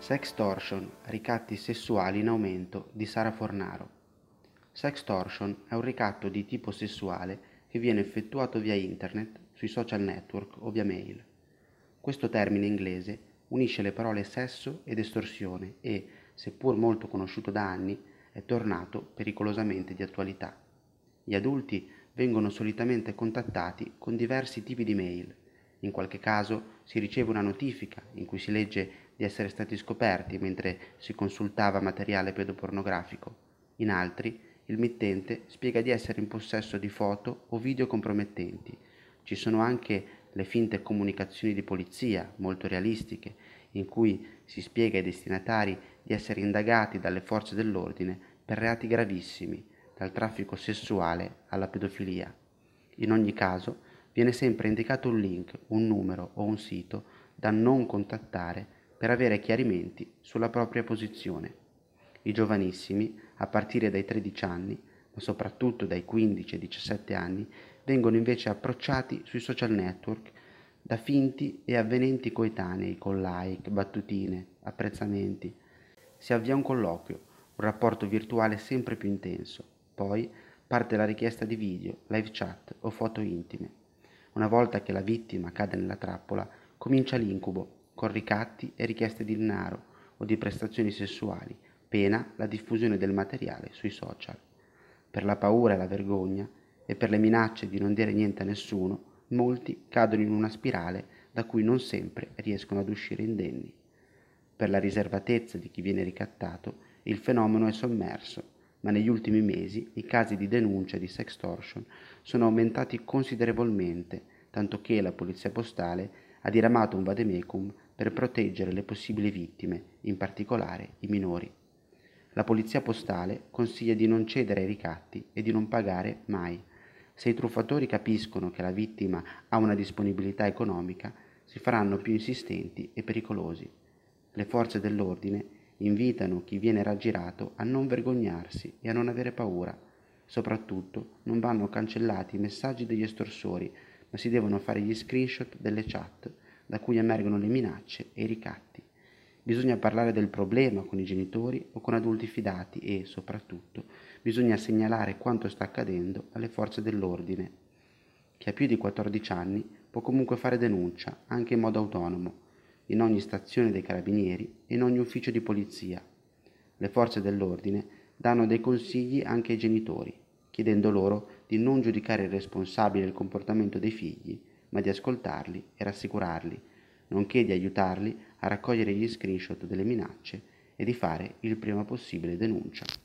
Sextortion, ricatti sessuali in aumento di Sara Fornaro. Sextortion è un ricatto di tipo sessuale che viene effettuato via internet, sui social network o via mail. Questo termine inglese unisce le parole sesso ed estorsione e, seppur molto conosciuto da anni, è tornato pericolosamente di attualità. Gli adulti vengono solitamente contattati con diversi tipi di mail. In qualche caso si riceve una notifica in cui si legge di essere stati scoperti mentre si consultava materiale pedopornografico. In altri, il mittente spiega di essere in possesso di foto o video compromettenti. Ci sono anche le finte comunicazioni di polizia, molto realistiche, in cui si spiega ai destinatari di essere indagati dalle forze dell'ordine per reati gravissimi, dal traffico sessuale alla pedofilia. In ogni caso, viene sempre indicato un link, un numero o un sito da non contattare per avere chiarimenti sulla propria posizione. I giovanissimi, a partire dai 13 anni, ma soprattutto dai 15 e 17 anni, vengono invece approcciati sui social network da finti e avvenenti coetanei con like, battutine, apprezzamenti. Si avvia un colloquio, un rapporto virtuale sempre più intenso. Poi parte la richiesta di video, live chat o foto intime. Una volta che la vittima cade nella trappola, comincia l'incubo, con ricatti e richieste di denaro o di prestazioni sessuali, pena la diffusione del materiale sui social. Per la paura e la vergogna e per le minacce di non dire niente a nessuno, molti cadono in una spirale da cui non sempre riescono ad uscire indenni. Per la riservatezza di chi viene ricattato, il fenomeno è sommerso, ma negli ultimi mesi i casi di denuncia di sextortion sono aumentati considerevolmente, tanto che la Polizia Postale ha diramato un vademecum per proteggere le possibili vittime, in particolare i minori. La Polizia Postale consiglia di non cedere ai ricatti e di non pagare mai. Se i truffatori capiscono che la vittima ha una disponibilità economica, si faranno più insistenti e pericolosi. Le forze dell'ordine invitano chi viene raggirato a non vergognarsi e a non avere paura. Soprattutto non vanno cancellati i messaggi degli estorsori, ma si devono fare gli screenshot delle chat da cui emergono le minacce e i ricatti. Bisogna parlare del problema con i genitori o con adulti fidati e, soprattutto, bisogna segnalare quanto sta accadendo alle forze dell'ordine. Chi ha più di 14 anni può comunque fare denuncia, anche in modo autonomo, in ogni stazione dei carabinieri e in ogni ufficio di polizia. Le forze dell'ordine danno dei consigli anche ai genitori, chiedendo loro di non giudicare il responsabile del comportamento dei figli, ma di ascoltarli e rassicurarli, nonché di aiutarli a raccogliere gli screenshot delle minacce e di fare il prima possibile denuncia.